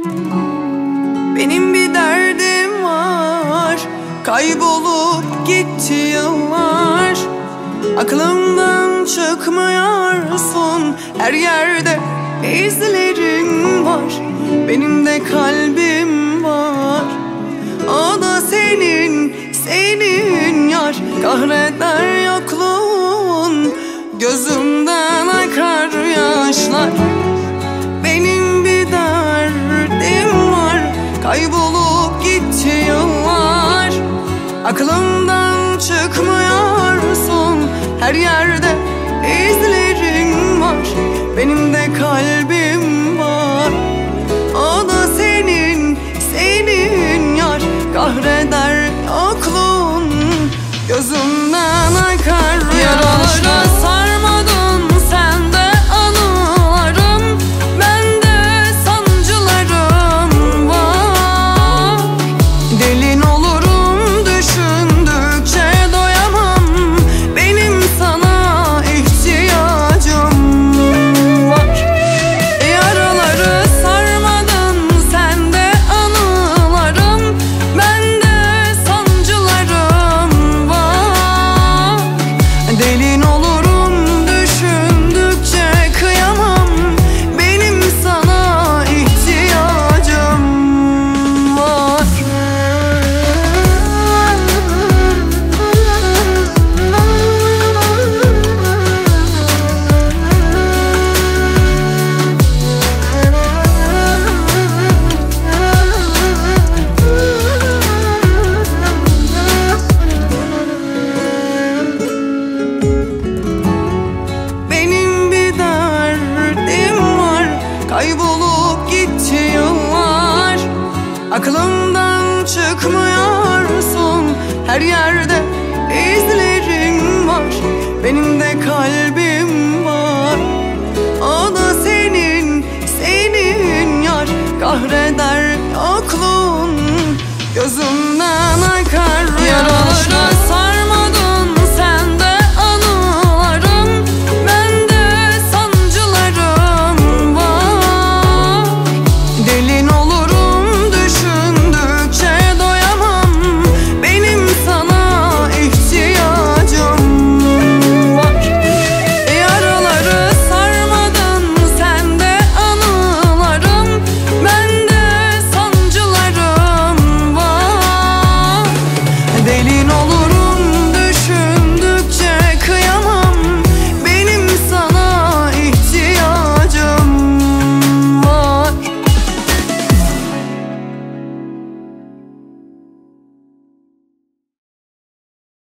Benim bir derdim var, kaybolup gitti yıllar. Aklımdan çıkmıyorsun, her yerde izlerin var. Benim de kalbim var, o da senin, senin yar. Kahreder yokluğun, gözümden akar yaşlar. Benim bir derdim var, kaybolup gitti yıllar. Aklımdan çıkmıyorsun, her yerde izlerin var. Benim de kalbim var, o da senin, senin yar. Kahreder yokluğun, gözümden akar yaralara. Sarmadın sen de anılarım, bende sancılarım var. Delin olurum düşündükçe doyamam, benim sana ihtiyacım var. Yaraları sarmadın sen de anılarım, bende sancılarım var. Delin olurum düşündükçe kıyamam, benim sana ihtiyacım var. Benim bir derdim var, kaybolup gitti yıllar. Aklımdan çıkmıyorsun, her yerde izlerin var. Benim de kalbim var, o da senin, senin yar. Kahreder yokluğun, gözüm